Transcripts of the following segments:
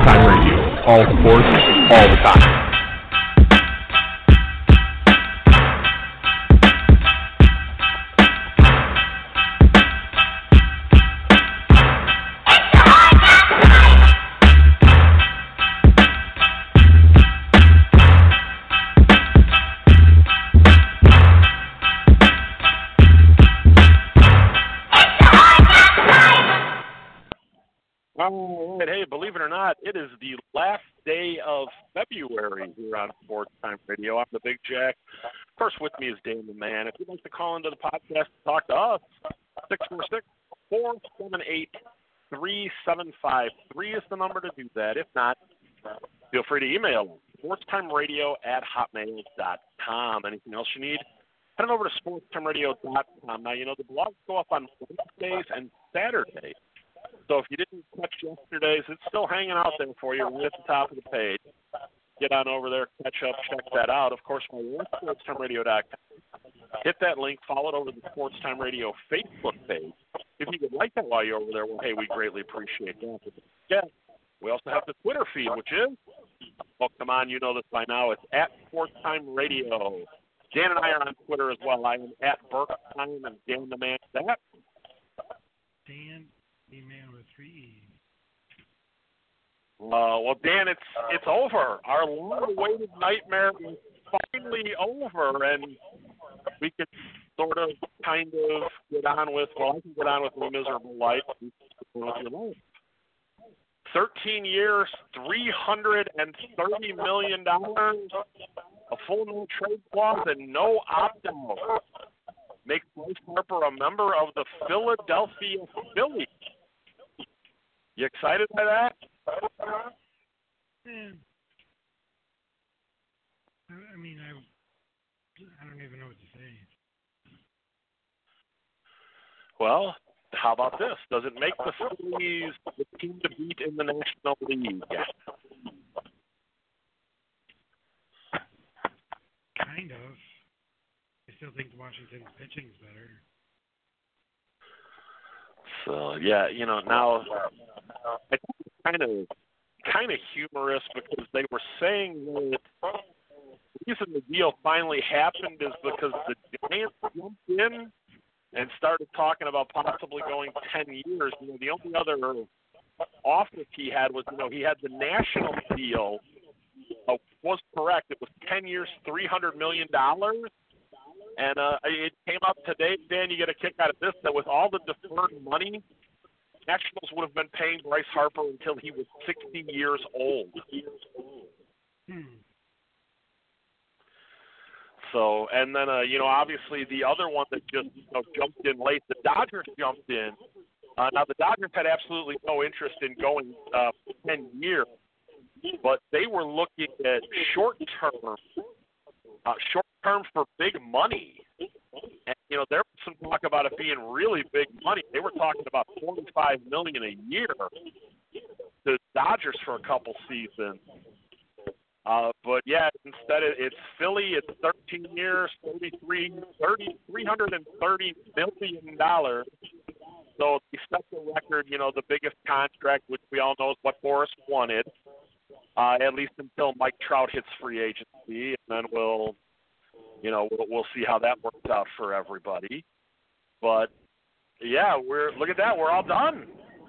Time Radio. All sports, all the time. All right, hey, believe it or not, it is the last day of February here on Sports Time Radio. I'm the Big Jack. Of course, with me is Dan the Man. If you'd like to call into the podcast and talk to us, 646-478-3753 is the number to do that. If not, feel free to email sportstimeradio@hotmail.com. Anything else you need, head on over to sportstimeradio.com. Now, you know, the blogs go up on Wednesdays and Saturdays. So if you didn't catch yesterday's, it's still hanging out there for you right at the top of the page. Get on over there, catch up, check that out. Of course, my website, sportstimeradio.com. Hit that link, follow it over to the Sports Time Radio Facebook page. If you could like that while you're over there, well, hey, we greatly appreciate that. Yeah, we also have the Twitter feed, which is, oh, come on, you know this by now. It's at Sports Time Radio. Dan and I are on Twitter as well. I am at Burktime and Dan the Man. That Dan the Man with 3 E's. Well, Dan, it's over. Our long-awaited nightmare is finally over, and we can sort of kind of get on with, well, I can get on with my miserable life. 13 years, $330 million, a full no trade clause, and no opt-out. Makes Bryce Harper a member of the Philadelphia Phillies. You excited by that? Man. I mean, I don't even know what to say. Well, how about this? Does it make the Phillies the team to beat in the National League? Kind of. I still think Washington's pitching's better. So, yeah, you know, now I think it's kind of humorous because they were saying that the reason the deal finally happened is because the Giants jumped in and started talking about possibly going 10 years. You know, the only other offer he had was, you know, he had the national deal. Was correct. It was 10 years, $300 million. And it came up today, Dan, you get a kick out of this, that with all the deferred money, Nationals would have been paying Bryce Harper until he was 60 years old. So, and then, you know, obviously the other one that just jumped in late, the Dodgers jumped in. Now, the Dodgers had absolutely no interest in going 10 years, but they were looking at short-term for big money. And, you know, there was some talk about it being really big money. They were talking about $45 million a year to Dodgers for a couple seasons. But, yeah, instead it's Philly. It's 13 years, $330 million. So they set the record, you know, the biggest contract, which we all know is what Boris wanted, at least until Mike Trout hits free agency, and then we'll see how that works out for everybody. But yeah, look at that, we're all done.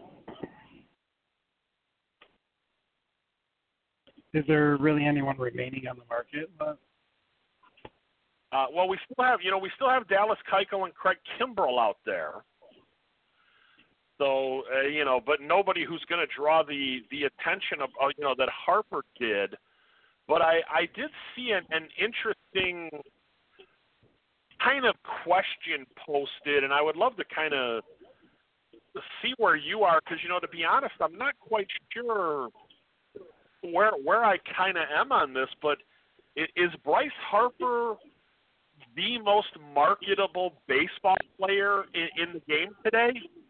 Is there really anyone remaining on the market? Well, we still have Dallas Keuchel and Craig Kimbrell out there. So but nobody who's going to draw the attention of that Harper did. But I did see an interesting kind of question posted, and I would love to kind of see where you are, because, to be honest, I'm not quite sure where I kind of am on this, but is Bryce Harper the most marketable baseball player in the game today?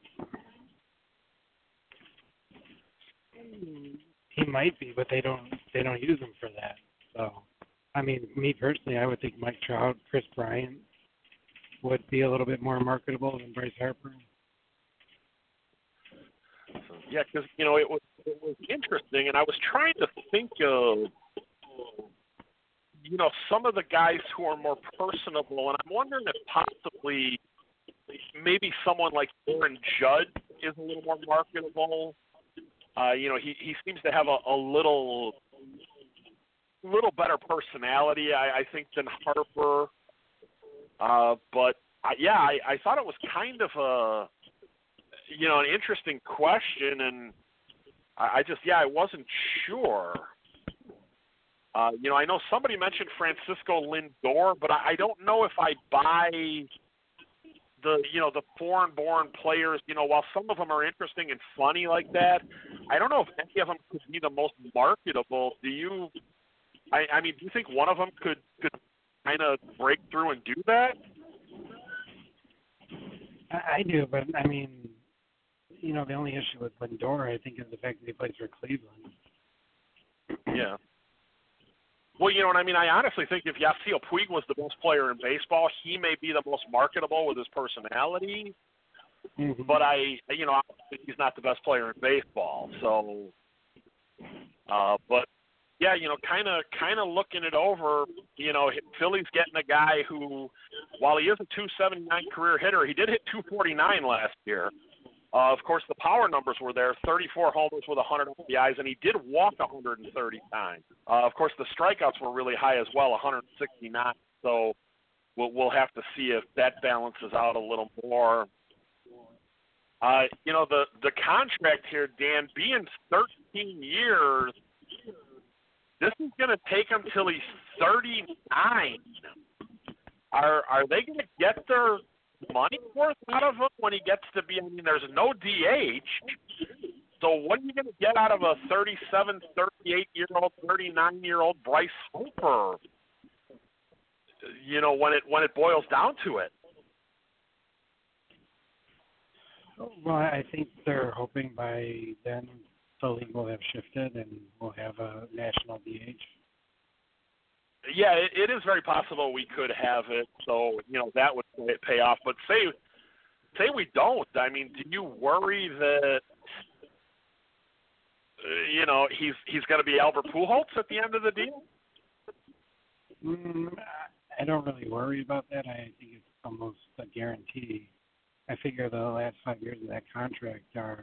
He might be, but they don't use him for that. So, I mean, me personally, I would think Mike Trout, Chris Bryant would be a little bit more marketable than Bryce Harper. Yeah, because it was it was interesting, and I was trying to think of, some of the guys who are more personable, and I'm wondering if possibly maybe someone like Aaron Judge is a little more marketable. He seems to have a little better personality, I think, than Harper. But I thought it was kind of an interesting question, and I wasn't sure. I know somebody mentioned Francisco Lindor, but I don't know if I buy the foreign-born players. While some of them are interesting and funny like that, I don't know if any of them could be the most marketable. Do you? I mean, do you think one of them could kind of break through and do that? I do, but I mean, the only issue with Lindor, I think, is the fact that he plays for Cleveland. Yeah. Well, you know what I mean? I honestly think if Yasiel Puig was the best player in baseball, he may be the most marketable with his personality. Mm-hmm. But obviously he's not the best player in baseball. So, kind of looking it over, Philly's getting a guy who, while he is a 279 career hitter, he did hit 249 last year. Of course, the power numbers were there, 34 homers with 100 RBIs, and he did walk 130 times. Of course, the strikeouts were really high as well, 169. So we'll have to see if that balances out a little more. The contract here, Dan, being 13 years, this is going to take him till he's 39. Are they going to get their money worth out of him when he gets to be? I mean, there's no DH. So what are you going to get out of a 37, 38-year-old, 39-year-old Bryce Harper? When it boils down to it. Well, I think they're hoping by then the league will have shifted and we'll have a national DH. Yeah, it is very possible we could have it, so that would pay off. But say we don't. I mean, do you worry that he's going to be Albert Pujols at the end of the deal? I don't really worry about that. I think it's almost a guarantee. I figure the last 5 years of that contract are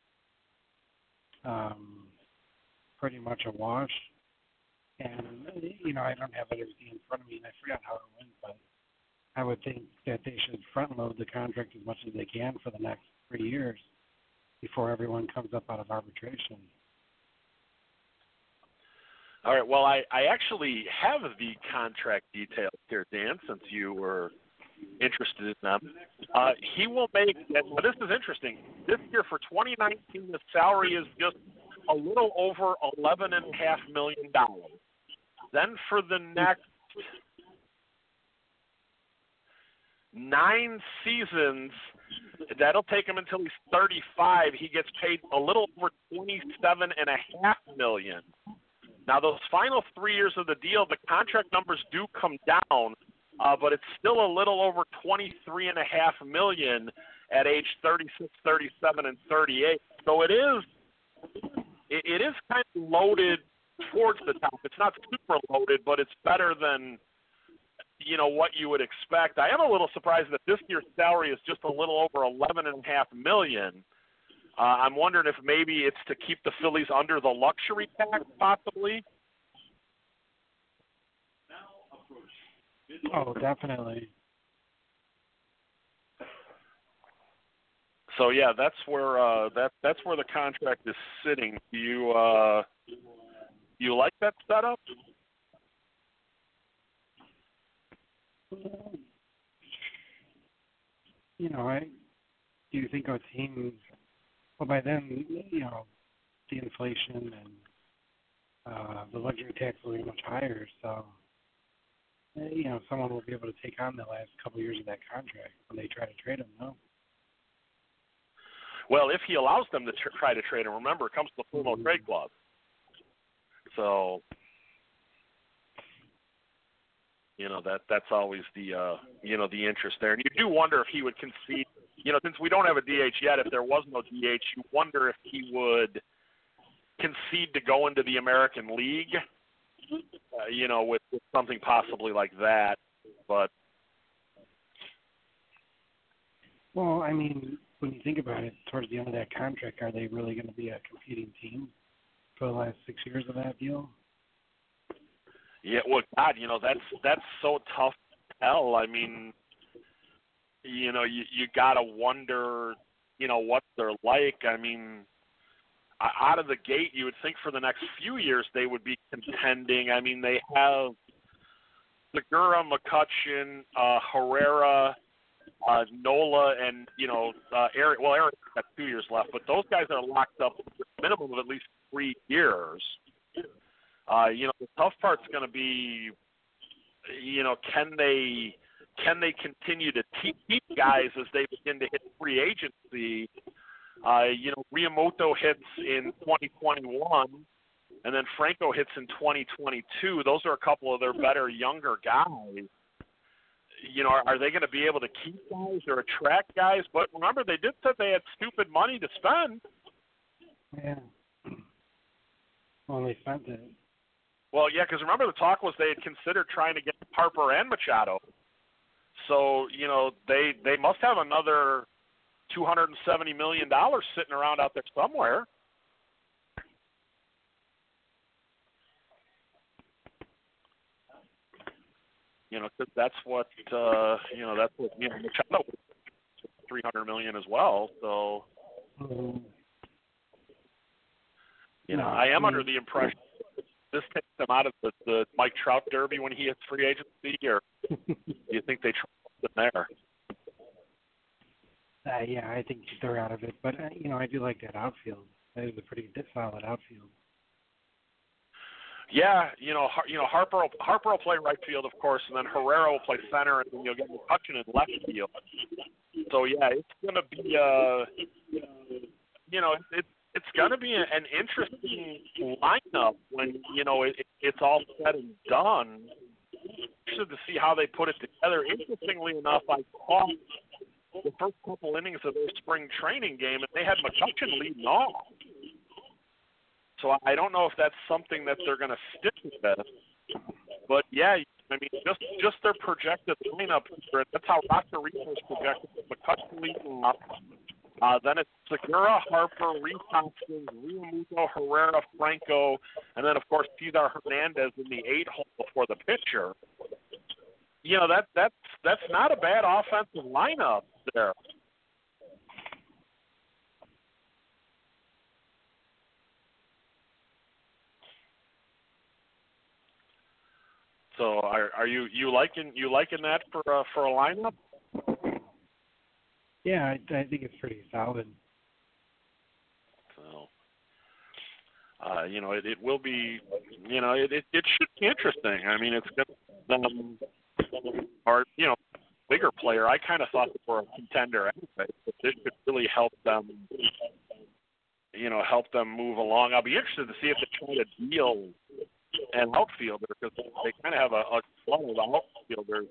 pretty much a wash. And, I don't have everything in front of me, and I forgot how it went, but I would think that they should front-load the contract as much as they can for the next 3 years before everyone comes up out of arbitration. All right, well, I actually have the contract details here, Dan, since you were interested in them. He will make, but this is interesting, this year for 2019, the salary is just a little over $11.5 million. Then for the next 9 seasons, that'll take him until he's 35. He gets paid a little over $27.5 million. Now, those final 3 years of the deal, the contract numbers do come down, but it's still a little over $23.5 million at age 36, 37, and 38. So it is kind of loaded towards the top. It's not super loaded, but it's better than what you would expect. I am a little surprised that this year's salary is just a little over $11.5 million. I'm wondering if maybe it's to keep the Phillies under the luxury tax, possibly. Oh, definitely. So yeah, that's where that's where the contract is sitting. Do you like that setup? I do think our team. Well, by then, the inflation and the luxury tax will be much higher. So, someone will be able to take on the last couple of years of that contract when they try to trade him. No. Well, if he allows them to try to trade him, remember, it comes to the full trade clause. So, that's always the the interest there. And you do wonder if he would concede. Since we don't have a DH yet, if there was no DH, you wonder if he would concede to go into the American League, with something possibly like that. But well, I mean, when you think about it, towards the end of that contract, are they really going to be a competing team for the last 6 years of that deal? yeah, well, God, that's so tough to tell. I mean, you gotta wonder, what they're like. I mean, out of the gate, you would think for the next few years they would be contending. I mean, they have Segura, McCutchen, Herrera, Nola, and Eric. Well, Eric's got 2 years left, but those guys are locked up for a minimum of at least 3 years. The tough part's going to be, can they continue to keep guys as they begin to hit free agency? Riamoto hits in 2021, and then Franco hits in 2022. Those are a couple of their better younger guys. Are they going to be able to keep guys or attract guys? But remember, they did say they had stupid money to spend. Yeah. Well, they spent it. Well, yeah, because remember the talk was they had considered trying to get Harper and Machado. So, they must have another $270 million sitting around out there somewhere. Because that's what Machado was $300 million as well. So, I am under the impression this takes them out of the Mike Trout Derby when he hits free agency, or do you think they try something there? Yeah, I think they're out of it. But, I do like that outfield. That is a pretty solid outfield. Yeah, Harper will play right field, of course, and then Herrera will play center, and then you'll get McCutchen in left field. So, yeah, it's going to be, it's going to be an interesting lineup when, it's all said and done. Interested to see how they put it together. Interestingly enough, I caught the first couple innings of their spring training game, and they had McCutchen leading off. So I don't know if that's something that they're going to stick with. But, yeah, I mean, just their projected lineup, that's how Roster Resource projected McCutchen leading off. Then it's Segura, Harper, Reese Hoskins, Realmuto, Herrera, Franco, and then, of course, Cesar Hernandez in the 8-hole before the pitcher. That's not a bad offensive lineup there. So are you liking that for a lineup? Yeah, I think it's pretty solid. So, it will be, it should be interesting. I mean, it's going to, bigger player. I kind of thought they were a contender anyway, but this could really help them, move along. I'll be interested to see if they try to deal an outfielder, because they kind of have a club of outfielders.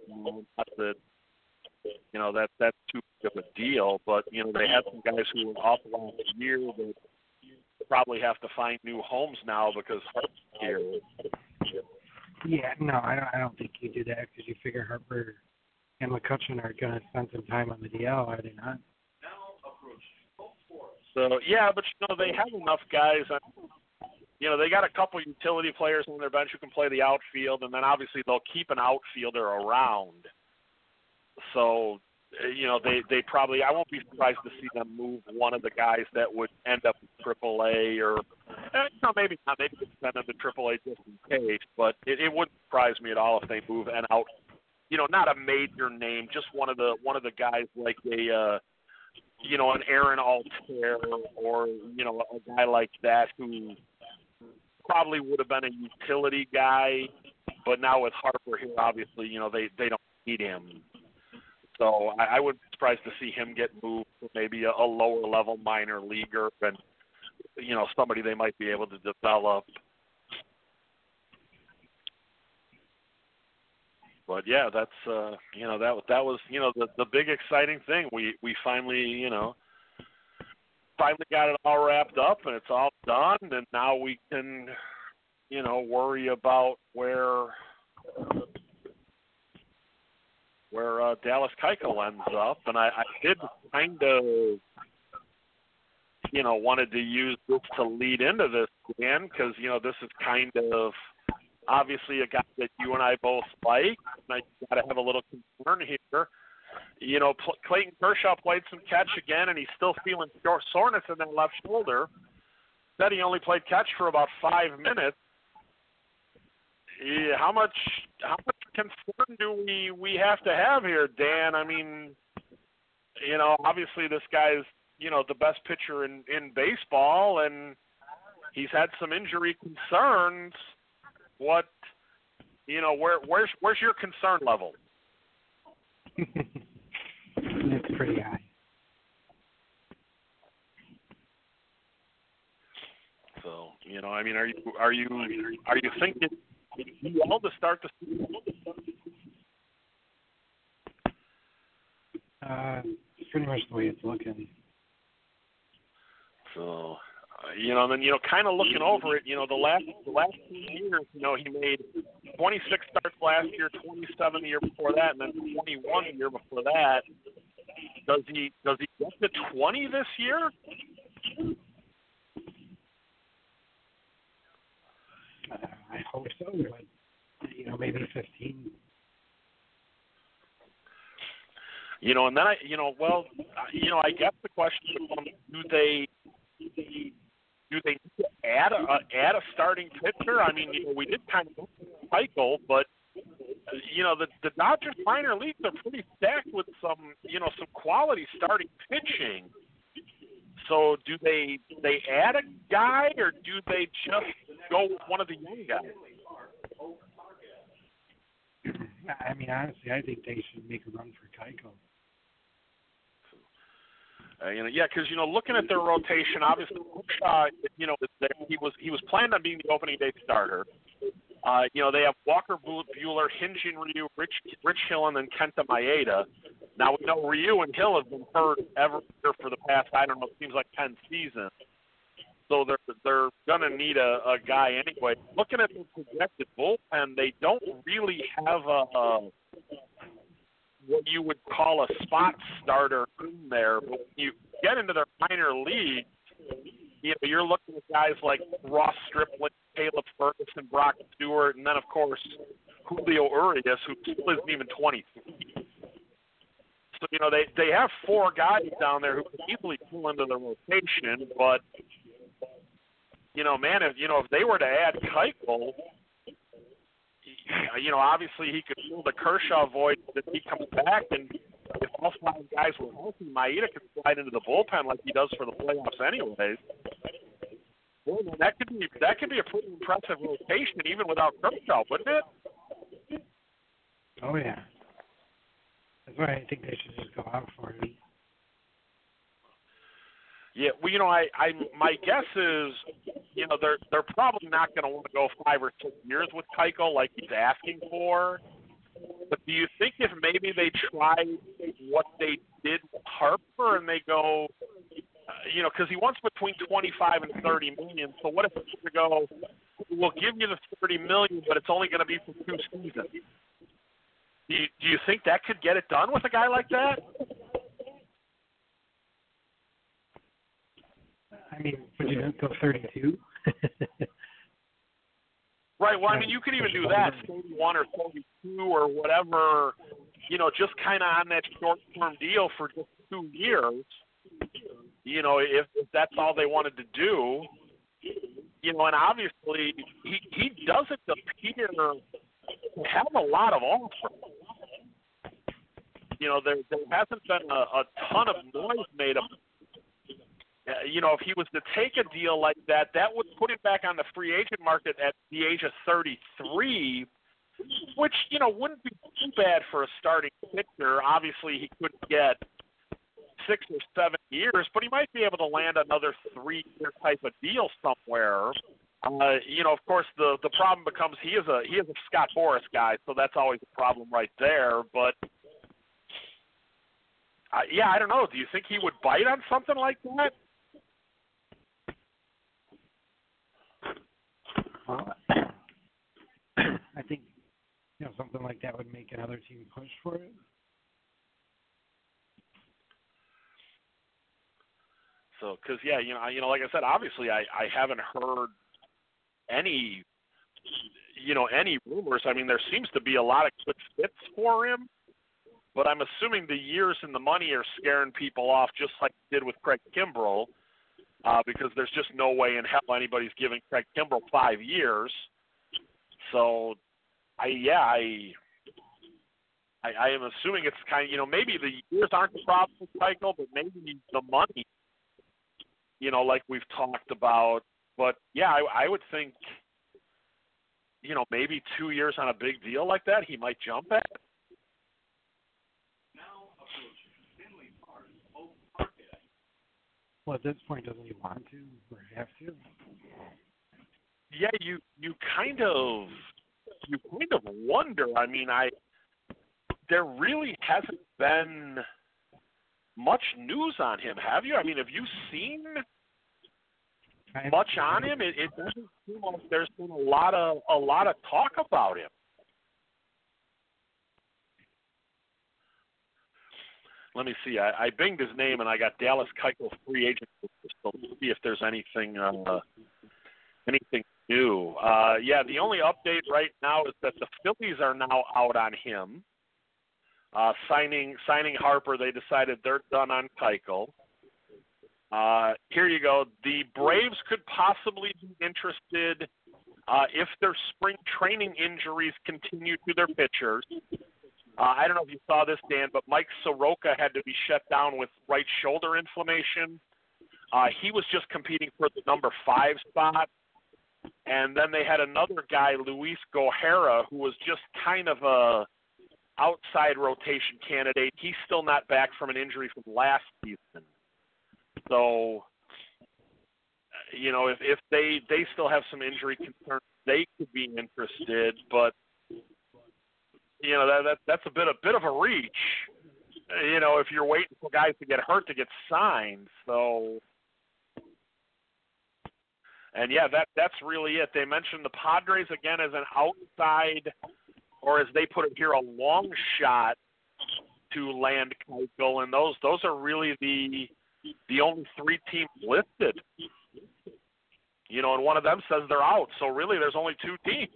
That's too big of a deal. But they have some guys who were off last year that probably have to find new homes now because Harper's here. Yeah, no, I don't think you do that, because you figure Harper and McCutchen are going to spend some time on the DL, are they not? So yeah, but they have enough guys. They got a couple utility players on their bench who can play the outfield, and then obviously they'll keep an outfielder around. So, they probably, I won't be surprised to see them move one of the guys that would end up in AAA, or maybe not. Maybe send them to AAA just in case. But it wouldn't surprise me at all if they move an out. Not a major name, just one of the guys like an Aaron Altair, or a guy like that who probably would have been a utility guy, but now with Harper here, obviously, they don't need him. So I wouldn't be surprised to see him get moved to maybe a lower level minor leaguer, and somebody they might be able to develop. But yeah, that's that was the big exciting thing. We finally finally got it all wrapped up and it's all done, and now we can, worry about where Dallas Keuchel ends up. And I did kind of, wanted to use this to lead into this, Dan, because, this is kind of obviously a guy that you and I both like, and I got to have a little concern here. Clayton Kershaw played some catch again, and he's still feeling soreness in that left shoulder. Said he only played catch for about 5 minutes. How much concern do we have to have here, Dan? I mean, obviously this guy's, the best pitcher in baseball, and he's had some injury concerns. What, where's your concern level? It's pretty high. So, I mean, are you thinking well to start the season? Pretty much the way it's looking. So, then, kind of looking over it, the last 2 years, he made 26 starts last year, 27 the year before that, and then 21 the year before that. Does he get to 20 this year? I hope so, but, maybe 15. And then I guess the question becomes, do they need to add a starting pitcher? I mean, we did kind of cycle, but the Dodgers minor leagues are pretty stacked with some quality starting pitching. So do they add a guy, or do they just go with one of the young guys? I mean, honestly, I think they should make a run for Keuchel. Because looking at their rotation, obviously, he was planned on being the opening day starter. They have Walker Buehler, Hyun-Jin Ryu, Rich Hill, and then Kenta Maeda. Now we know Ryu and Hill have been hurt every year for the past, it seems like 10 seasons. So they're gonna need a guy anyway. Looking at the projected bullpen, they don't really have what you would call a spot starter in there. But when you get into their minor leagues, you're looking at guys like Ross Stripling, Caleb Ferguson, Brock Stewart, and then, of course, Julio Urias, who still isn't even 23. So, they have 4 guys down there who can easily pull into the rotation. But, if they were to add Keuchel, obviously he could fill the Kershaw void if he comes back, and if all 5 guys were healthy, Maeda could slide into the bullpen like he does for the playoffs anyways. Well, that could be a pretty impressive rotation even without Kershaw, wouldn't it? Oh yeah. That's why I think they should just go out for it. Yeah, well, my guess is, they're probably not going to want to go 5 or 6 years with Keuchel like he's asking for. But do you think if maybe they try what they did with Harper and they go, because he wants between 25 and 30 million. So what if it's going to go, we'll give you the 30 million, but it's only going to be for 2 seasons? Do you think that could get it done with a guy like that? I mean, would you go 32? Right. Well, I mean, you could even do that, 31 or 42 or whatever, just kind of on that short-term deal for just 2 years, if that's all they wanted to do. And obviously he doesn't appear to have a lot of offers. There hasn't been a ton of noise made of. If he was to take a deal like that, that would put him back on the free agent market at the age of 33, which, wouldn't be too bad for a starting pitcher. Obviously, he couldn't get 6 or 7 years, but he might be able to land another 3-year type of deal somewhere. Of course, the problem becomes he is a Scott Boras guy, so that's always a problem right there. But, I don't know. Do you think he would bite on something like that? I think something like that would make another team push for it. So, because like I said, obviously I haven't heard any rumors. I mean, there seems to be a lot of good fits for him, but I'm assuming the years and the money are scaring people off, just like it did with Craig Kimbrell, because there's just no way in hell anybody's giving Craig Kimbrell 5 years. So, I am assuming it's kind of, maybe the years aren't the problem with Keuchel, but maybe the money, like we've talked about. But, yeah, I would think, maybe 2 years on a big deal like that, he might jump at. Well, at this point, doesn't he want to or have to? Yeah, you kind of wonder. I mean, there really hasn't been much news on him, have you? I mean, have you seen much on him? It doesn't seem like there's been a lot of talk about him. Let me see. I binged his name and I got Dallas Keuchel free agent. So let's see if there's anything new. Yeah, the only update right now is that the Phillies are now out on him. Signing Harper, they decided they're done on Keuchel. Here you go. The Braves could possibly be interested if their spring training injuries continue to their pitchers. I don't know if you saw this, Dan, but Mike Soroka had to be shut down with right shoulder inflammation. He was just competing for the number 5 spot. And then they had another guy, Luis Gohara, who was just kind of a outside rotation candidate. He's still not back from an injury from last season. So, if they still have some injury concerns, they could be interested. But, that's a bit of a reach, if you're waiting for guys to get hurt to get signed. So, and yeah, that's really it. They mentioned the Padres again as an outside, or as they put it here, a long shot to land Keuchel, and those are really the only 3 teams listed. And one of them says they're out. So really, there's only 2 teams.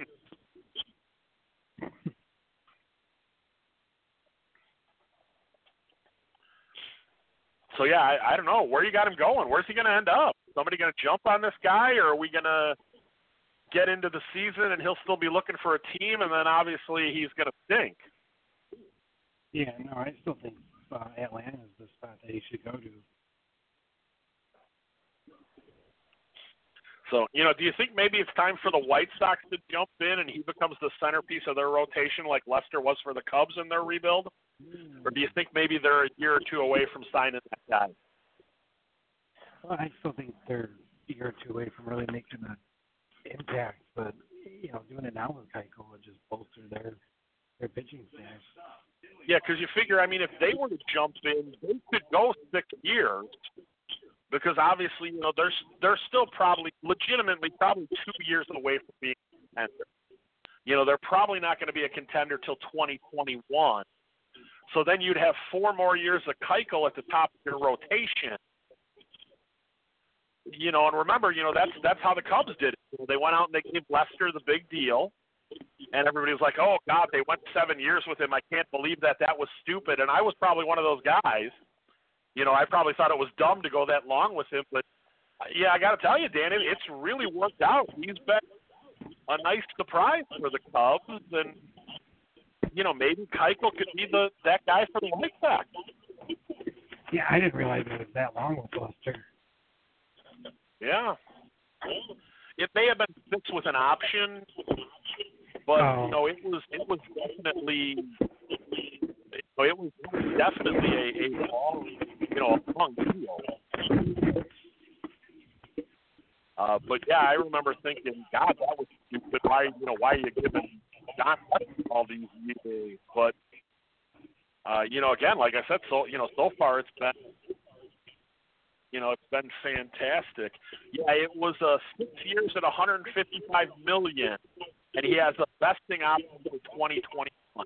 So, yeah, I don't know. Where you got him going? Where's he going to end up? Somebody going to jump on this guy, or are we going to get into the season and he'll still be looking for a team, and then obviously he's going to stink? Yeah, no, I still think Atlanta is the spot that he should go to. So, do you think maybe it's time for the White Sox to jump in and he becomes the centerpiece of their rotation like Lester was for the Cubs in their rebuild? Or do you think maybe they're a year or 2 away from signing that guy? Well, I still think they're a year or 2 away from really making an impact. But, doing it now with Keuchel would just bolster their pitching staff. Yeah, because you figure, I mean, if they were to jump in, they could go 6 years. Because obviously, they're still legitimately 2 years away from being a contender. They're probably not going to be a contender till 2021. So then you'd have 4 more years of Keuchel at the top of your rotation. And remember, that's how the Cubs did it. They went out and they gave Lester the big deal. And everybody was like, oh, God, they went 7 years with him. I can't believe that was stupid. And I was probably one of those guys. I probably thought it was dumb to go that long with him. But, yeah, I got to tell you, Dan, it's really worked out. He's been a nice surprise for the Cubs. And, maybe Keuchel could be that guy for the White Sox. Yeah, I didn't realize it was that long with Lester. Yeah. It may have been 6 with an option, but, it was definitely – it was definitely a long deal. But yeah, I remember thinking, God, that was stupid. Why are you giving John all these years? But again, like I said, so far it's been It's been fantastic. Yeah, it was 6 years at $155 million, and he has a vesting option for 2021.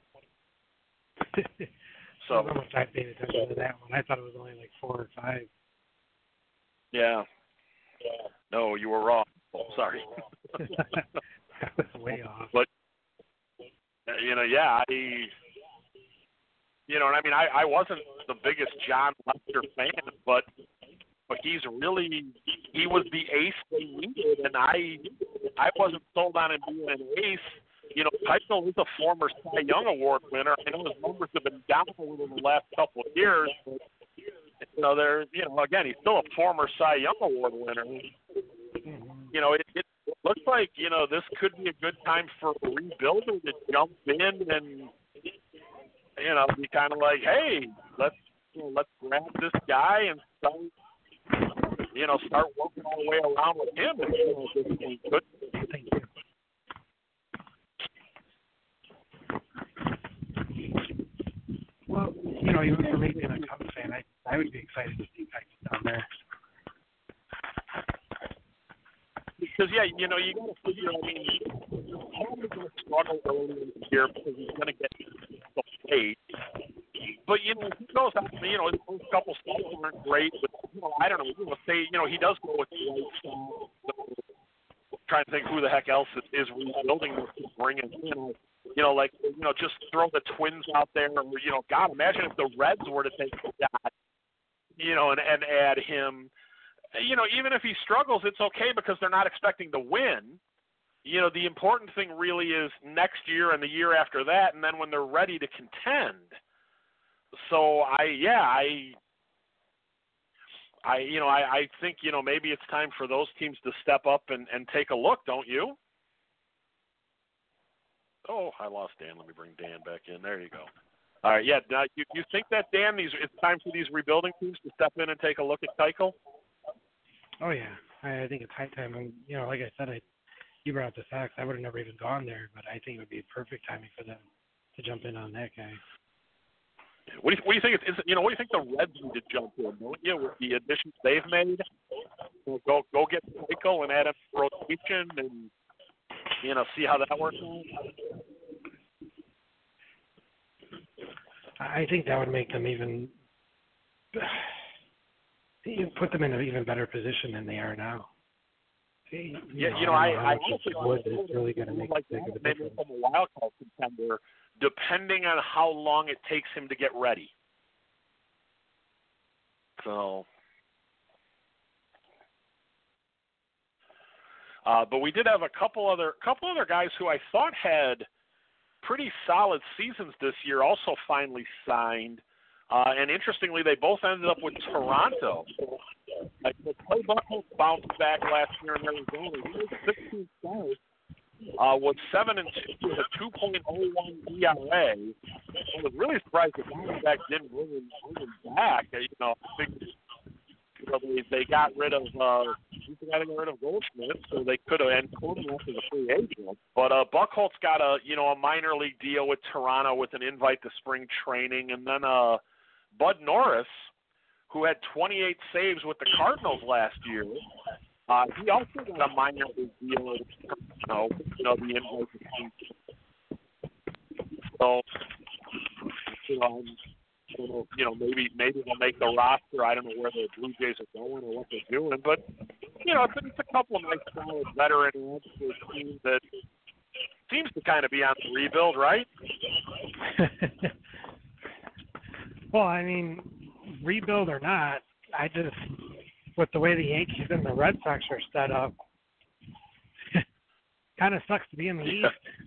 So I don't know if I paid attention to that one. I thought it was only like 4 or 5. Yeah. No, you were wrong. Oh, sorry. That was way off. But yeah, I wasn't the biggest John Lester fan, but he was the ace they needed, and I wasn't sold on him being an ace. Keuchel is a former Cy Young Award winner. I know his numbers have been down a little in the last couple of years, but again, he's still a former Cy Young Award winner. It looks like this could be a good time for a rebuilder to jump in and be kind of like, hey, let's grab this guy and start working our way around with him. Good. Thank you. Well, even for me being a Cubs fan, I would be excited to see Keuchel down there. Because, you got to figure, Holmes is going to struggle early in the year because he's going to get so late. But, he goes out, his first couple starts weren't great, but, I don't know, say, he does go with the right style. Trying to think who the heck else is rebuilding this to bring him in. Just throw the Twins out there. Or, God, imagine if the Reds were to take the shot, and add him. Even if he struggles, it's okay because they're not expecting to win. The important thing really is next year and the year after that, and then when they're ready to contend. So I think, maybe it's time for those teams to step up and take a look, don't you? Oh, I lost Dan. Let me bring Dan back in. There you go. All right, yeah. Now, you think that, Dan, it's time for these rebuilding teams to step in and take a look at Keuchel? Oh, yeah. I think it's high time. And, like I said, you brought up the Sox. I would have never even gone there, but I think it would be perfect timing for them to jump in on that guy. What do you think? What do you think the Reds need to jump in? Don't you, with the additions they've made? Go get Keuchel and add him to rotation and see how that works out. I think that would make them put them in an even better position than they are now. I honestly Wood is really going to make a big of a difference. From a wild card contender, depending on how long it takes him to get ready. So, but we did have a couple other guys who I thought had pretty solid seasons this year also finally signed. And interestingly, they both ended up with Toronto. Clay Buchholz bounced back last year in Arizona. He was 16 stars, was 7-2 with a 2.01 ERA. I was really surprised the Diamondbacks didn't bring him back. They got rid of Goldschmidt, so they could have and Cordell as a free agent. But Buchholz got a minor league deal with Toronto with an invite to spring training, and then Bud Norris, who had 28 saves with the Cardinals last year, he also got a minor league deal with Toronto, the invite to spring training. So, maybe they'll make the roster. I don't know where the Blue Jays are going or what they're doing, but it's a couple of nice solid veteran adds to a team that seems to kind of be on the rebuild, right? Well, rebuild or not, with the way the Yankees and the Red Sox are set up, kind of sucks to be in the East.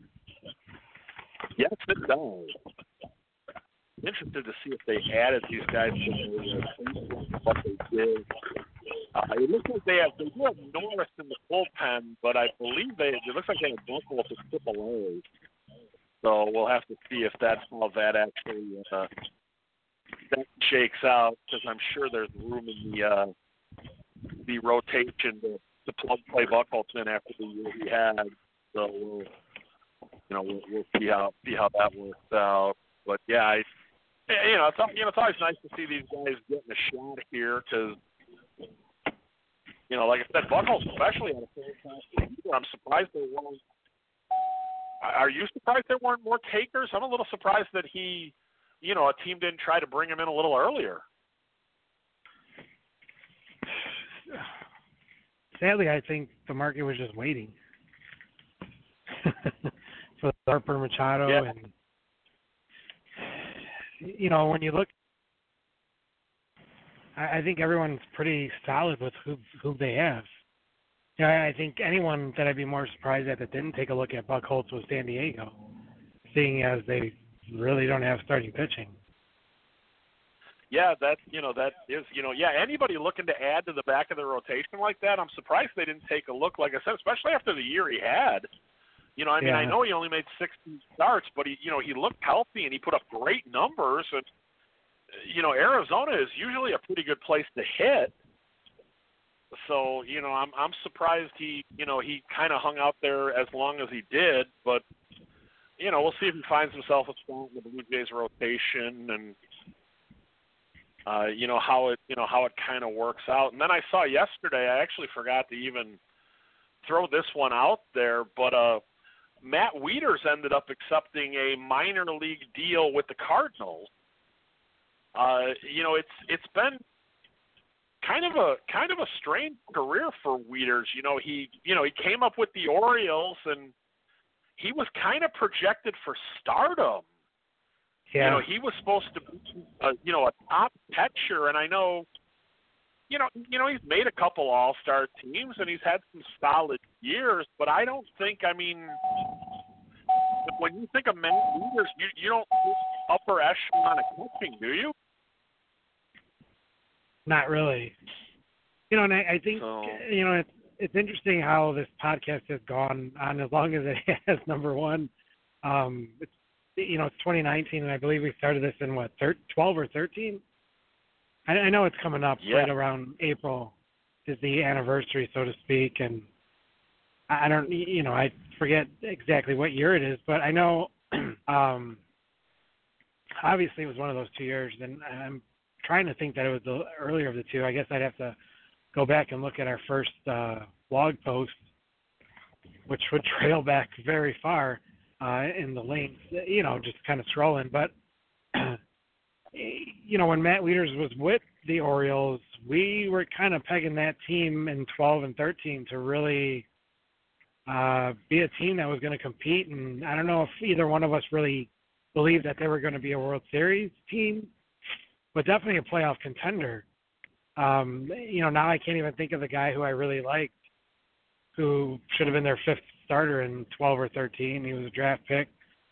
Yes, it does. Interested to see if they added these guys to what they did. It looks like they do have Norris in the bullpen, but I believe it looks like they have Buchholz at AAA. So we'll have to see if that's how that actually that shakes out, because I'm sure there's room in the rotation to plug Clay Buchholz in after the year he had. So we'll see how that works out. But yeah, it's always nice to see these guys getting a shot here, because You know, like I said, Buckholz especially had a fantastic year. I'm surprised there weren't. Are you surprised there weren't more takers? I'm a little surprised that he, you know, a team didn't try to bring him in a little earlier. Sadly, I think the market was just waiting for Harper Machado, Yeah. and you know, when you look, I think everyone's pretty solid with who they have. Yeah, I think anyone that I'd be more surprised at that didn't take a look at Buckholz was San Diego, seeing as they really don't have starting pitching. Yeah, that is, anybody looking to add to the back of the rotation like that, I'm surprised they didn't take a look, like I said, especially after the year he had. You know, I mean, Yeah. I know he only made 16 starts, but he looked healthy and he put up great numbers. And, you know, Arizona is usually a pretty good place to hit. So, you know, I'm surprised he kind of hung out there as long as he did. But, you know, we'll see if he finds himself a spot in the Blue Jays rotation and, how it kind of works out. And then I saw yesterday, I actually forgot to even throw this one out there, but Matt Wieters ended up accepting a minor league deal with the Cardinals. It's been kind of a strange career for Wieters. He came up with the Orioles and he was kind of projected for stardom. Yeah. You know, he was supposed to be, a top catcher, and I know, he's made a couple all-star teams and he's had some solid years, but I don't think, when you think of Matt Wieters, you don't think upper echelon of catching, do you? Not really. You know, and I think, it's interesting how this podcast has gone on as long as it has, number one. It's 2019, and I believe we started this in, 12 or 13? I know it's coming up right around April is the anniversary, so to speak, and I don't, I forget exactly what year it is, but I know obviously it was one of those 2 years, and I'm trying to think that it was the earlier of the two. I guess I'd have to go back and look at our first blog post, which would trail back very far in the links, just kind of scrolling. But, when Matt Wieters was with the Orioles, we were kind of pegging that team in 12 and 13 to really be a team that was going to compete. And I don't know if either one of us really believed that they were going to be a World Series team, but definitely a playoff contender. Now I can't even think of the guy who I really liked, who should have been their fifth starter in 12 or 13. He was a draft pick.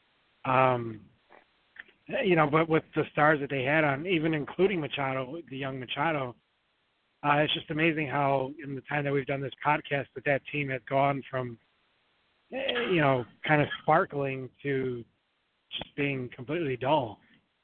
But with the stars that they had on, even including Machado, the young Machado, it's just amazing how in the time that we've done this podcast that team has gone from, kind of sparkling to just being completely dull.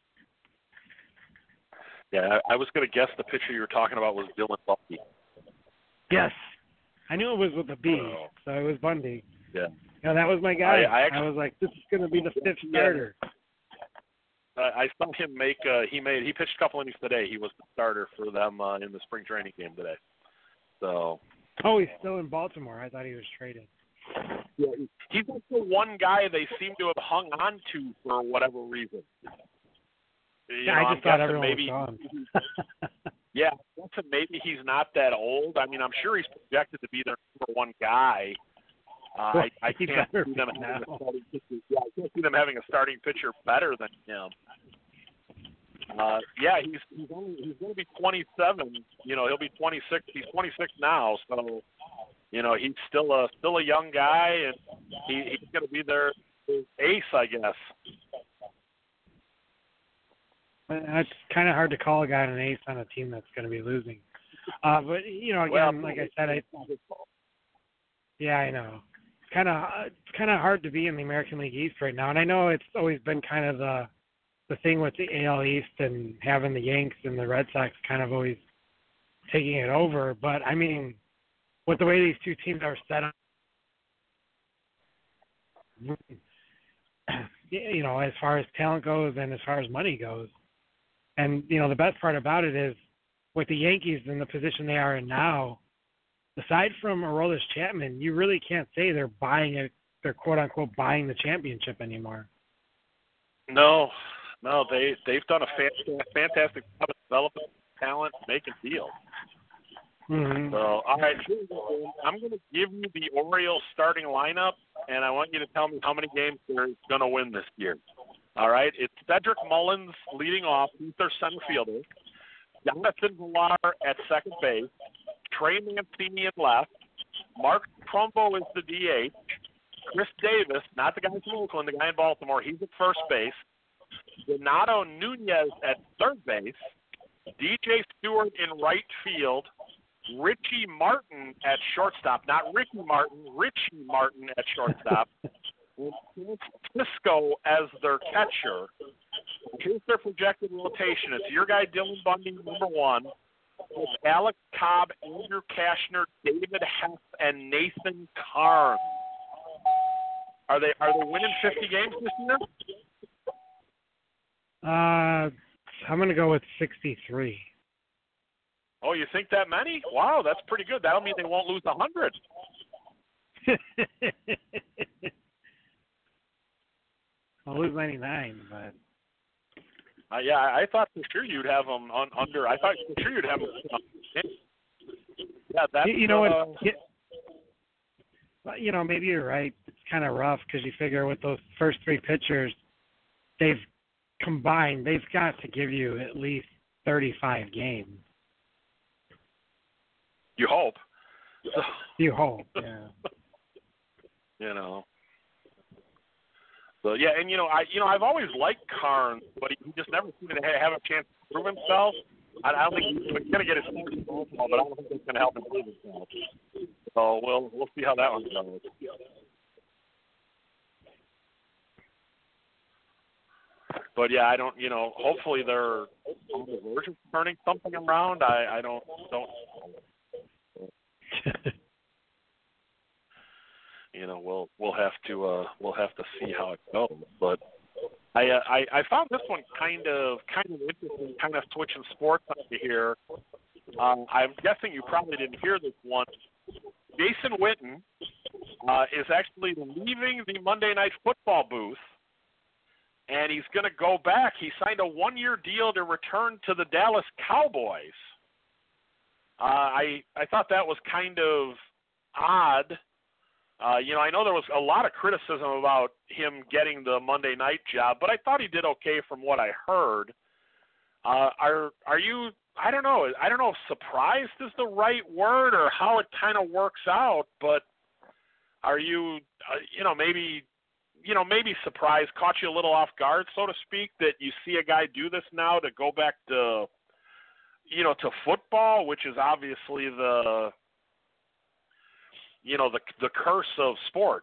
Yeah, I was going to guess the pitcher you were talking about was Dylan Bundy. Yes. I knew it was with a B, so it was Bundy. Yeah. That was my guy. I was like, this is going to be the fifth starter. I saw him he pitched a couple innings today. He was the starter for them in the spring training game today. So. Oh, he's still in Baltimore. I thought he was traded. Yeah, he's also one guy they seem to have hung on to for whatever reason. I just thought everyone was gone. Yeah, maybe he's not that old. I mean, I'm sure he's projected to be their number one guy. I can't see them having a starting pitcher. Yeah, I can't see them having a starting pitcher better than him. He's going to be 27. He'll be 26. He's 26 now, so he's still a young guy, and he's going to be their ace, I guess. It's kind of hard to call a guy an ace on a team that's going to be losing. But again, like I said, I know. It's kind of hard to be in the American League East right now, and I know it's always been kind of the thing with the AL East and having the Yanks and the Red Sox kind of always taking it over. But I mean, with the way these two teams are set up, as far as talent goes and as far as money goes. And, the best part about it is with the Yankees in the position they are in now, aside from Aroldis Chapman, you really can't say they're buying it. They're quote unquote buying the championship anymore. No, they've done a fantastic job of developing talent, making deals. Mm-hmm. So, all right, I'm going to give you the Orioles starting lineup, and I want you to tell me how many games they're going to win this year. All right, it's Cedric Mullins leading off. He's their center fielder. Jonathan Villar at second base. Trey Mancini at left. Mark Trumbo is the DH. Chris Davis, not the guy from Oakland, the guy in Baltimore, he's at first base. Donato Nunez at third base. DJ Stewart in right field. Richie Martin at shortstop. Not Ricky Martin, Richie Martin at shortstop. With Francisco as their catcher. Here's their projected rotation. It's your guy Dylan Bundy, number one. It's Alex Cobb, Andrew Kashner, David Hess, and Nathan Karn. Are they winning 50 games this year? I'm going to go with 63. Oh, you think that many? Wow, that's pretty good. That'll mean they won't lose 100. I'll lose 99, but yeah, I thought for sure you'd have them under. I thought for sure you'd have them. Yeah, that's. You know what? You know, maybe you're right. It's kind of rough because you figure with those first three pitchers, they've combined. They've got to give you at least 35 games. You hope. You hope, yeah. You know. So yeah, and I've always liked Karn, but he just never seemed to have a chance to prove himself. I don't think he's going to get his start in baseball, but I don't think it's going to help him prove himself. So we'll see how that one goes. But yeah, I don't. Hopefully they're on the verge of turning something around. I don't. We'll have to see how it goes. But I found this one kind of interesting, kind of switching sports up here. I'm guessing you probably didn't hear this one. Jason Witten is actually leaving the Monday Night Football booth, and he's going to go back. He signed a 1-year deal to return to the Dallas Cowboys. I thought that was kind of odd. I know there was a lot of criticism about him getting the Monday night job, but I thought he did okay from what I heard. Are you? I don't know if surprised is the right word or how it kind of works out, but are you? Maybe surprised, caught you a little off guard, so to speak, that you see a guy do this now to go back to football, which is obviously the curse of sports.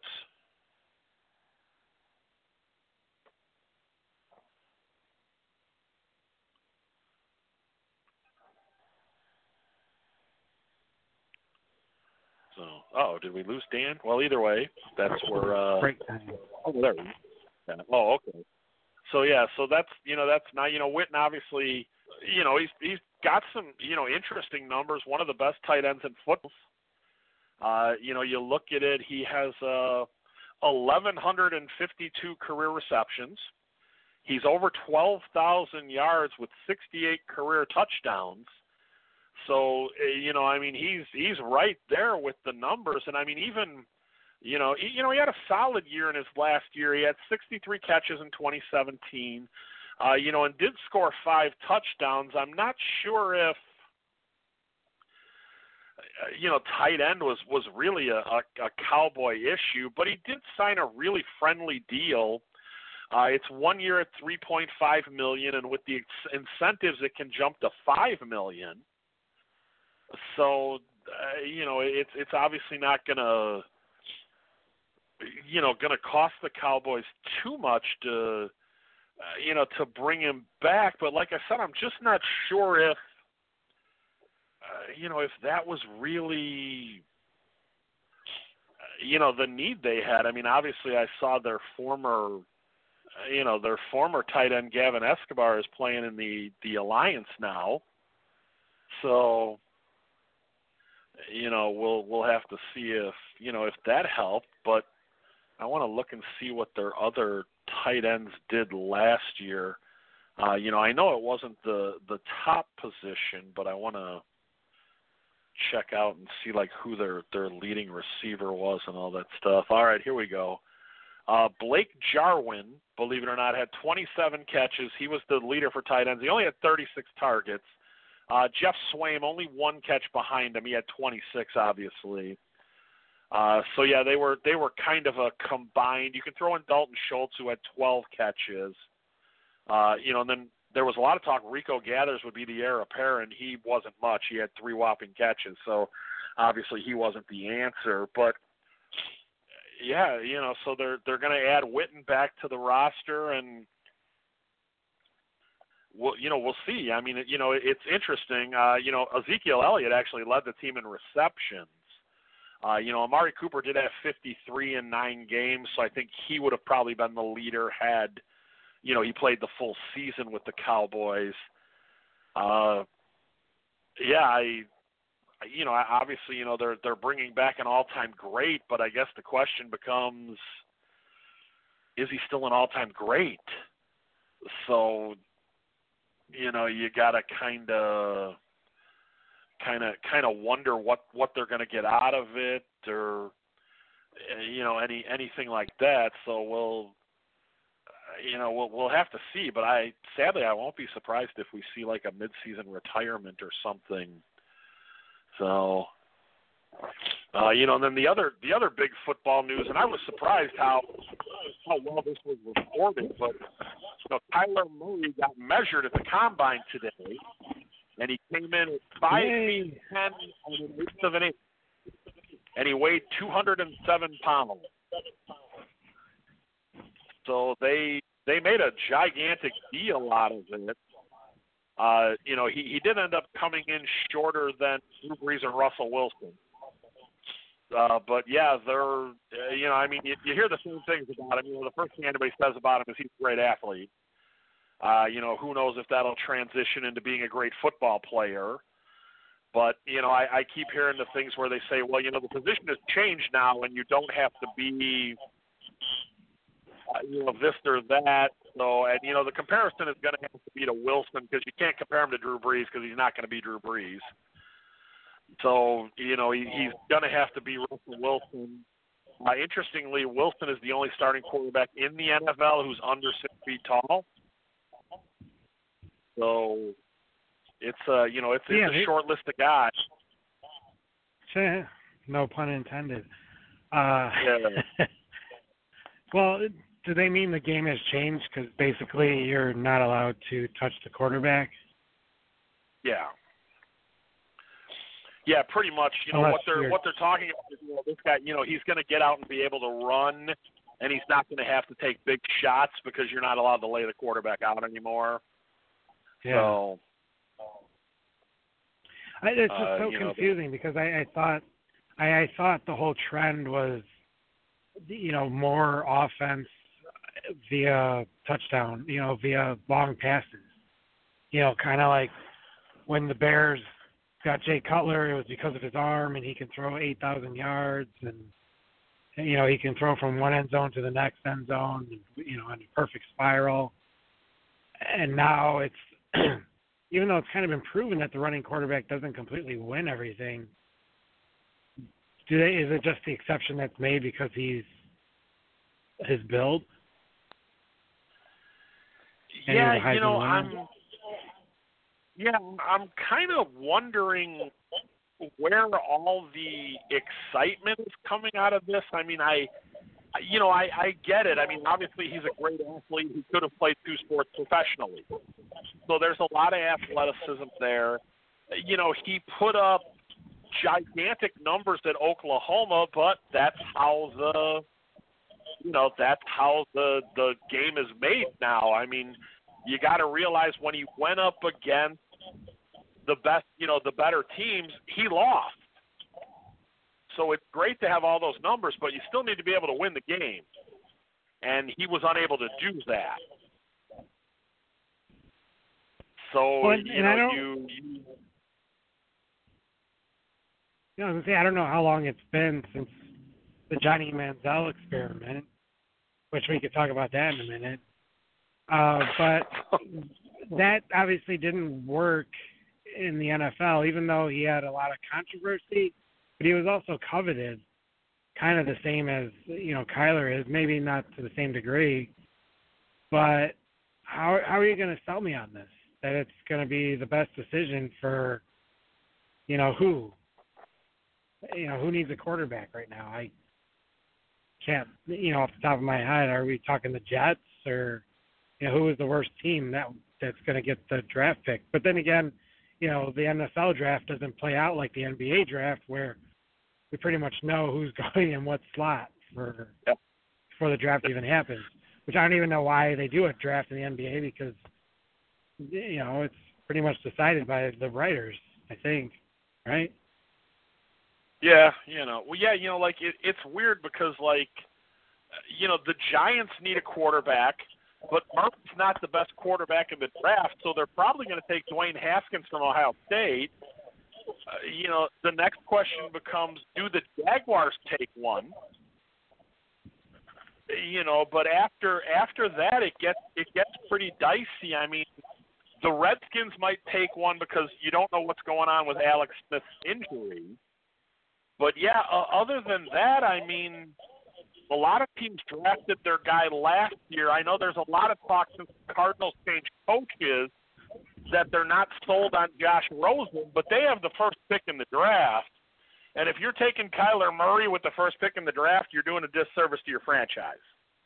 So, did we lose Dan? Well, either way, that's where. Break time. Oh, there we go. Oh, okay. So that's now Witten obviously he's got some interesting numbers. One of the best tight ends in football. You look at it, he has 1,152 career receptions. He's over 12,000 yards with 68 career touchdowns. So, he's right there with the numbers. And, even, he had a solid year in his last year. He had 63 catches in 2017, and did score 5 touchdowns. I'm not sure if, tight end was really a Cowboy issue, but he did sign a really friendly deal. It's 1 year at $3.5 million, and with the incentives, it can jump to $5 million. So, it's obviously not gonna cost the Cowboys too much to bring him back. But like I said, I'm just not sure if if that was really, the need they had. Obviously I saw their former tight end Gavin Escobar is playing in the Alliance now. So, we'll have to see if that helped. But I want to look and see what their other tight ends did last year. I know it wasn't the top position, but I want to check out and see who their leading receiver was and all that stuff. All right, here we go. Blake Jarwin, believe it or not, had 27 catches. He was the leader for tight ends. He only had 36 targets. Jeff Swaim, only one catch behind him. He had 26, obviously. So yeah, they were kind of a combined. You can throw in Dalton Schultz, who had 12 catches. And then there was a lot of talk Rico Gathers would be the heir apparent. He wasn't much. He had 3 whopping catches. So obviously he wasn't the answer. But yeah, so they're going to add Witten back to the roster, and we'll see. I mean, it's interesting. Ezekiel Elliott actually led the team in receptions. Amari Cooper did have 53 in 9 games, so I think he would have probably been the leader had, he played the full season with the Cowboys. Obviously, they're bringing back an all-time great, but I guess the question becomes, is he still an all-time great? So, you got to kind of wonder what they're going to get out of it, or anything like that. So we'll have to see. But sadly I won't be surprised if we see a mid-season retirement or something. So and then the other big football news, and I was surprised how well this was reported, but Kyler Murray got measured at the combine today. And he came in at 5 feet 10 and an eighth of an inch. And he weighed 207 pounds. So they made a gigantic deal out of it. He did end up coming in shorter than Drew Brees and Russell Wilson. But yeah, they're, you hear the same things about him. The first thing anybody says about him is he's a great athlete. Who knows if that'll transition into being a great football player. But, I keep hearing the things where they say, well, the position has changed now and you don't have to be, this or that. So, and, the comparison is going to have to be to Wilson, because you can't compare him to Drew Brees because he's not going to be Drew Brees. So, he's going to have to be Russell Wilson. Interestingly, Wilson is the only starting quarterback in the NFL who's under 6 feet tall. So it's a short list of guys. No pun intended. Yeah. Well, do they mean the game has changed because basically you're not allowed to touch the quarterback? Yeah. Yeah, pretty much. What they're talking about is this guy. He's going to get out and be able to run, and he's not going to have to take big shots because you're not allowed to lay the quarterback out anymore. Yeah. So, it's just so confusing because I thought the whole trend was, more offense via touchdown, via long passes. Kind of like when the Bears got Jay Cutler, it was because of his arm, and he can throw 8,000 yards, and he can throw from one end zone to the next end zone, in a perfect spiral. And now it's, even though it's kind of been proven that the running quarterback doesn't completely win everything, is it just the exception that's made because he's his build? Yeah, I'm kind of wondering where all the excitement is coming out of this. I mean, I get it. I mean, obviously he's a great athlete who could have played 2 sports professionally. So there's a lot of athleticism there. He put up gigantic numbers at Oklahoma, but that's how the game is made now. I mean, you got to realize when he went up against the best, the better teams, he lost. So it's great to have all those numbers, but you still need to be able to win the game. And he was unable to do that. So, You know, I was gonna say I don't know how long it's been since the Johnny Manziel experiment, which we could talk about that in a minute. But that obviously didn't work in the NFL, even though he had a lot of controversy. But he was also coveted, kind of the same as Kyler is, maybe not to the same degree. But how are you going to sell me on this? That it's going to be the best decision for, who? Who needs a quarterback right now? I can't, off the top of my head, are we talking the Jets or, who is the worst team that's going to get the draft pick? But then again, the NFL draft doesn't play out like the NBA draft where we pretty much know who's going in what slot before the draft even happens, which I don't even know why they do a draft in the NBA because, it's pretty much decided by the writers, I think, right? Yeah, it's weird because, the Giants need a quarterback, but Murray's not the best quarterback in the draft, so they're probably going to take Dwayne Haskins from Ohio State. The next question becomes, do the Jaguars take one? But after that, it gets pretty dicey. I mean, the Redskins might take one because you don't know what's going on with Alex Smith's injury. But, yeah, other than that, I mean, a lot of teams drafted their guy last year. I know there's a lot of talk since the Cardinals changed coaches that they're not sold on Josh Rosen, but they have the first pick in the draft. And if you're taking Kyler Murray with the first pick in the draft, you're doing a disservice to your franchise.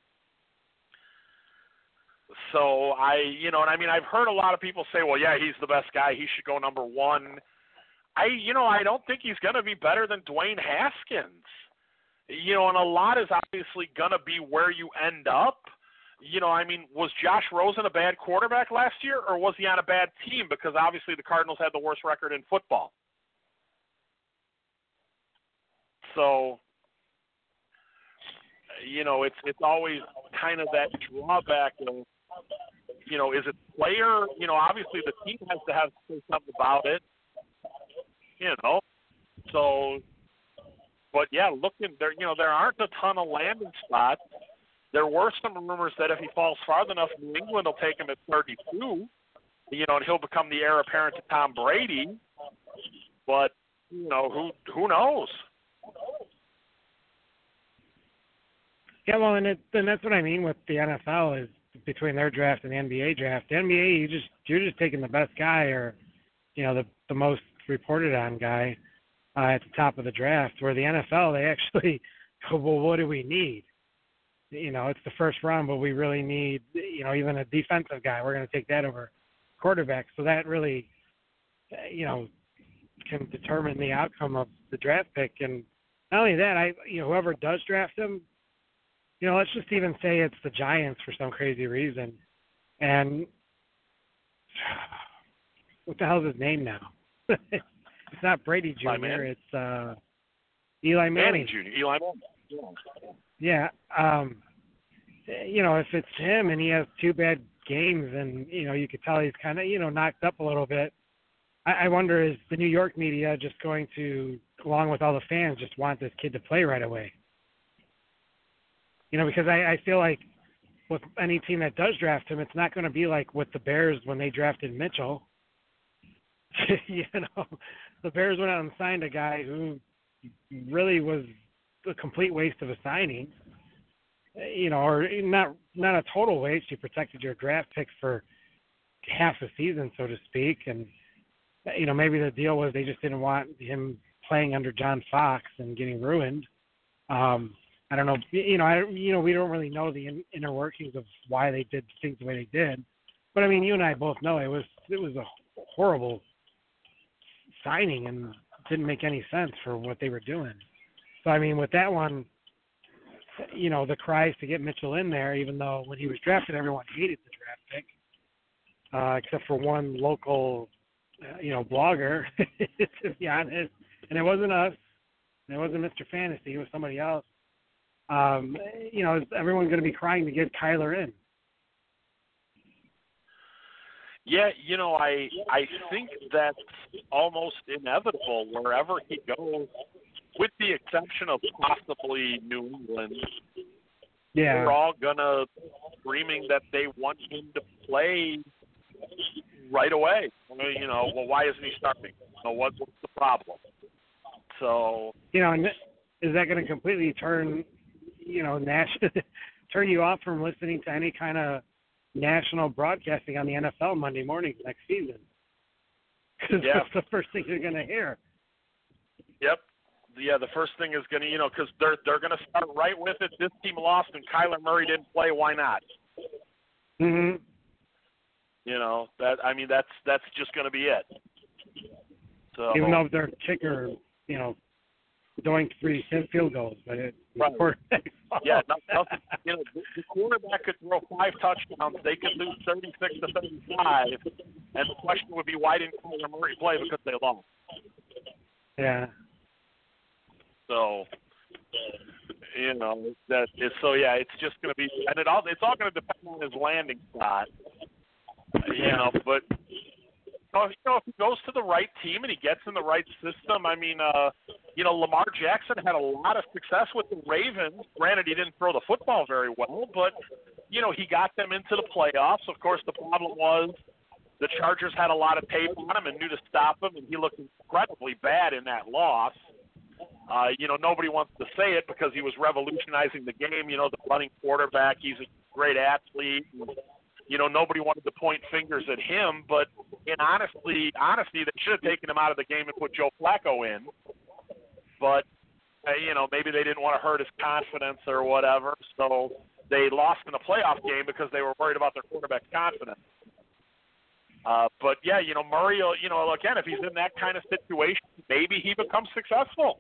So I've heard a lot of people say, well, yeah, he's the best guy. He should go number one. I don't think he's going to be better than Dwayne Haskins. And a lot is obviously going to be where you end up. Was Josh Rosen a bad quarterback last year, or was he on a bad team? Because obviously the Cardinals had the worst record in football. So, it's always kind of that drawback of, is it player? Obviously the team has to have to say something about it. So, but yeah, looking there, there aren't a ton of landing spots. There were some rumors that if he falls far enough, New England will take him at 32, and he'll become the heir apparent to Tom Brady. But, who knows? Yeah, well, and that's what I mean with the NFL is between their draft and the NBA draft. The NBA, you're just taking the best guy or, the most reported on guy at the top of the draft. Where the NFL, they actually go, well, what do we need? It's the first round, but we really need, even a defensive guy. We're going to take that over quarterback. So that really, can determine the outcome of the draft pick. And not only that, whoever does draft him, let's just even say it's the Giants for some crazy reason. And what the hell is his name now? It's not Brady Jr. It's Eli Manning. Eli Manning. Yeah. If it's him and he has two bad games and, you could tell he's kind of, knocked up a little bit, I wonder, is the New York media just going to, along with all the fans, just want this kid to play right away? Because I feel like with any team that does draft him, it's not going to be like with the Bears when they drafted Mitchell. The Bears went out and signed a guy who really was a complete waste of a signing. Or not a total waste. You protected your draft pick for half a season, so to speak. And, maybe the deal was they just didn't want him playing under John Fox and getting ruined. I don't know. We don't really know the inner workings of why they did things the way they did. But, you and I both know it was a horrible signing and didn't make any sense for what they were doing. So, with that one, the cries to get Mitchell in there, even though when he was drafted, everyone hated the draft pick, except for one local, blogger, to be honest. And it wasn't us. It wasn't Mr. Fantasy. It was somebody else. Is everyone going to be crying to get Kyler in? Yeah, I think that's almost inevitable wherever he goes, with the exception of possibly New England. Yeah. They're all gonna screaming that they want him to play right away. Well, why isn't he starting? What's the problem? So, and is that going to completely turn, turn you off from listening to any kind of national broadcasting on the NFL Monday mornings next season? Because that's the first thing you're going to hear. Yep. Yeah, the first thing is going to, because they're going to start right with it. This team lost and Kyler Murray didn't play. Why not? Mhm. That's just going to be it. So, even though their kicker, doinked 3 field goals, but right. Quarterback. Yeah, nothing. The quarterback could throw 5 touchdowns. They could lose 36-35, and the question would be, why didn't Kyler Murray play? Because they lost. Yeah. So, it's just going to be, and it's all going to depend on his landing spot. But if he goes to the right team and he gets in the right system, Lamar Jackson had a lot of success with the Ravens. Granted, he didn't throw the football very well, but he got them into the playoffs. Of course, the problem was the Chargers had a lot of tape on him and knew to stop him, and he looked incredibly bad in that loss. Nobody wants to say it because he was revolutionizing the game. The running quarterback, he's a great athlete. Nobody wanted to point fingers at him, but in honesty, they should have taken him out of the game and put Joe Flacco in. But, maybe they didn't want to hurt his confidence or whatever, so they lost in a playoff game because they were worried about their quarterback's confidence. But, Murray, again, if he's in that kind of situation, maybe he becomes successful.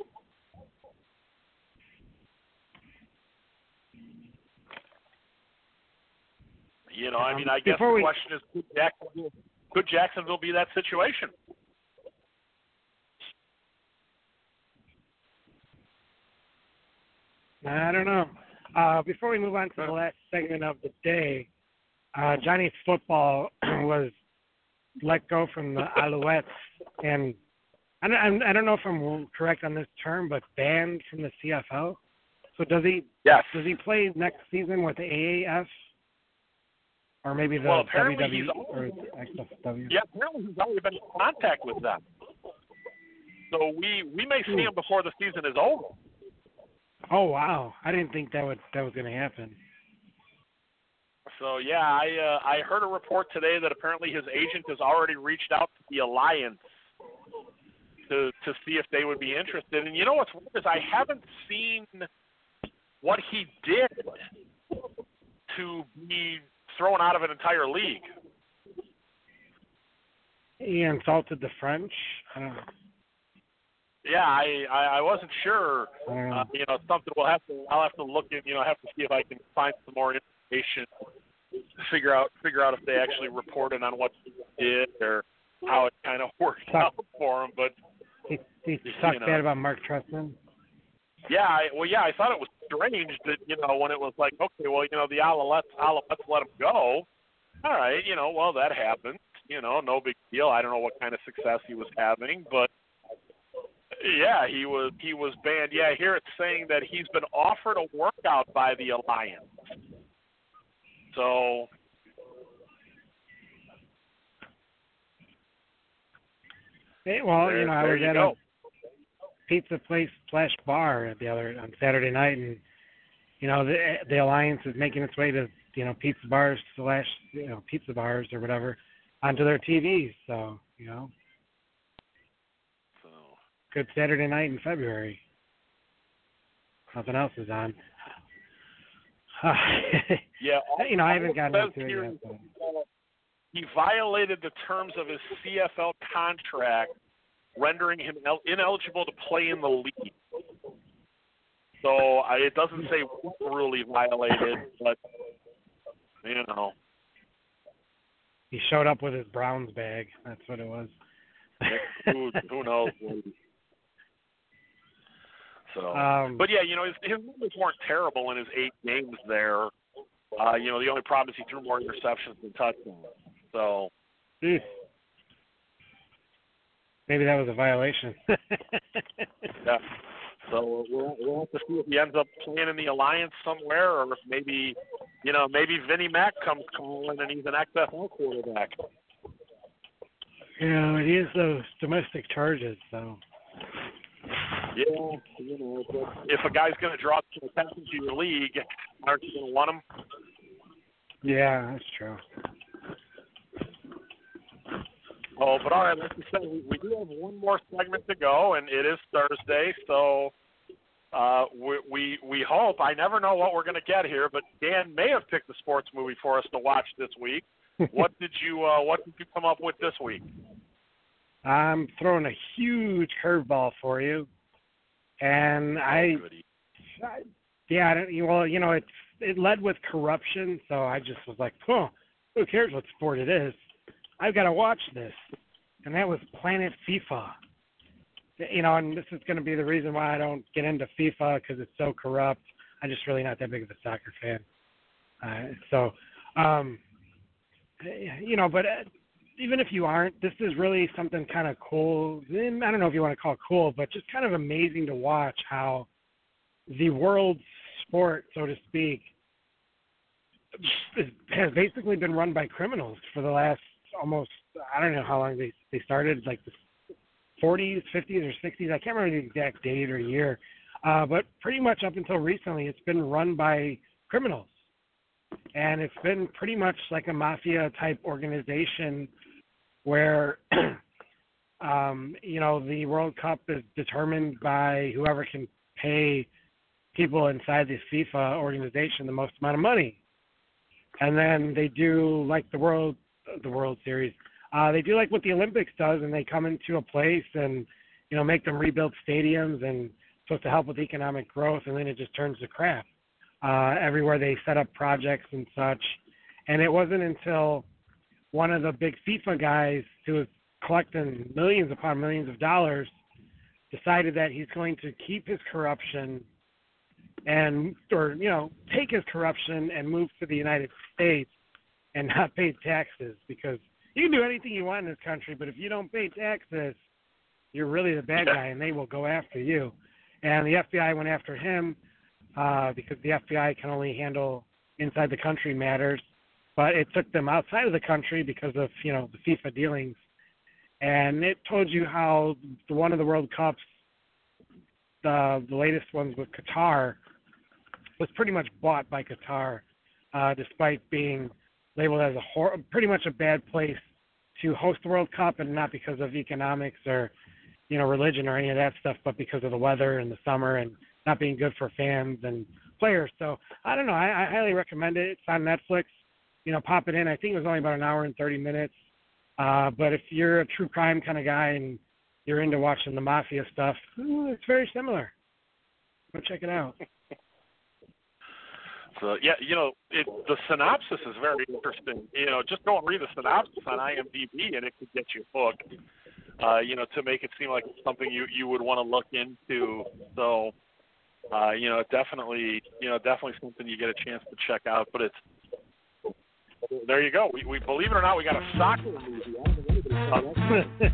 I guess the question is, could Jacksonville be that situation? I don't know. Before we move on to the last segment of the day, Johnny's football was let go from the Alouettes, and I don't know if I'm correct on this term, but banned from the CFL. So does he? Yes. Does he play next season with the AAF? Or maybe the WWE or XFW. Yeah, apparently he's already been in contact with them. So we may see him before the season is over. Oh wow! I didn't think that was going to happen. So yeah, I heard a report today that apparently his agent has already reached out to the Alliance to see if they would be interested. And what's weird is I haven't seen what he did to be thrown out of an entire league. He insulted the French. I don't know. Yeah, I wasn't sure. Something I'll have to look in. Have to see if I can find some more information. Figure out if they actually reported on what he did or how it kind of worked out for him. But he talked bad about Mark Trestman. Yeah, I thought it was strange that when it was like, okay, well, the Alouettes let him go. All right, well, that happened. No big deal. I don't know what kind of success he was having, but yeah, he was banned. Yeah, here it's saying that he's been offered a workout by the Alliance. So. Hey, well, I was at a pizza place / bar on Saturday night, and the Alliance is making its way to pizza bars / pizza bars or whatever onto their TVs. So good Saturday night in February. Nothing else is on. Yeah, I haven't gotten into it yet. But. He violated the terms of his CFL contract, rendering him ineligible to play in the league. So it doesn't say what rule he violated, but he showed up with his Browns bag. That's what it was. Who knows? So, but yeah, his numbers weren't terrible in his 8 games there. The only problem is he threw more interceptions than touchdowns. So, Maybe that was a violation. Yeah. So we'll have to see if he ends up playing in the Alliance somewhere, or if maybe Vinnie Mac comes calling and he's an XFL quarterback. Yeah, he has those domestic charges, so. Yeah, but if a guy's going to draw some attention to your league, aren't you going to want him? Yeah, that's true. Oh, but all right, like you said, we do have one more segment to go, and it is Thursday, so we hope. I never know what we're going to get here, but Dan may have picked a sports movie for us to watch this week. What did you come up with this week? I'm throwing a huge curveball for you, and it led with corruption, so I just was like, who cares what sport it is? I've got to watch this, and that was Planet FIFA. And this is going to be the reason why I don't get into FIFA, because it's so corrupt. I'm just really not that big of a soccer fan. But even if you aren't, this is really something kind of cool. I don't know if you want to call it cool, but just kind of amazing to watch how the world sport, so to speak, has basically been run by criminals for the last almost, I don't know how long they started, like the 40s, 50s, or 60s. I can't remember the exact date or year. But pretty much up until recently, it's been run by criminals. And it's been pretty much like a mafia-type organization where, the World Cup is determined by whoever can pay people inside the FIFA organization the most amount of money. And then they do like the World Series. They do like what the Olympics does, and they come into a place and, make them rebuild stadiums and supposed to help with economic growth, and then it just turns to crap. Everywhere they set up projects and such. And it wasn't until one of the big FIFA guys who was collecting millions upon millions of dollars decided that he's going to keep his corruption take his corruption and move to the United States and not pay taxes, because you can do anything you want in this country, but if you don't pay taxes, you're really the bad guy, and they will go after you. And the FBI went after him because the FBI can only handle inside the country matters, but it took them outside of the country because of, the FIFA dealings. And it told you how one of the World Cups, the latest ones with Qatar, was pretty much bought by Qatar, despite being labeled as pretty much a bad place to host the World Cup, and not because of economics or, religion or any of that stuff, but because of the weather and the summer and not being good for fans and players. So I don't know. I highly recommend it. It's on Netflix. Pop it in. I think it was only about an hour and 30 minutes. But if you're a true crime kind of guy and you're into watching the mafia stuff, it's very similar. Go check it out. So, the synopsis is very interesting. Just go and read the synopsis on IMDb, and it could get you hooked, to make it seem like it's something you would want to look into. So, definitely something you get a chance to check out. But there you go. We believe it or not, we got a soccer movie. I don't know anybody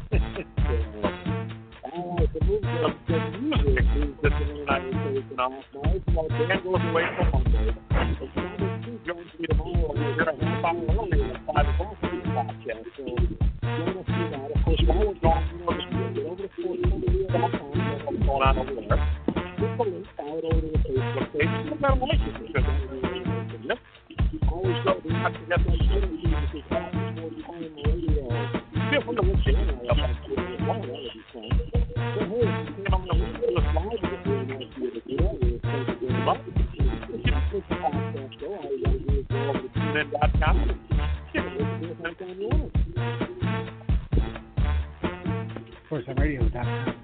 the music that's in the United States and all. Dan goes away for Monday. Going to be tomorrow. We're here a half hour earlier at 5 o'clock for the podcast. So join us for that. Of course, while we're gone, get over to sportsmedia.com. What's going on over there? Click the link, follow it over to the Facebook page. You're going to like it because yep. Always go. We have to get that show to you because that's Sports Time Radio. Feel free to look in up on Twitter as well. That would be fun. But hey, if you came on the list to us live, if you want to be able to do that, we're going to do it up. If you don't click the podcast show, all you got to do is go over to TuneIn.com and give it a listen to us anytime you want. SportsTimeRadio.com.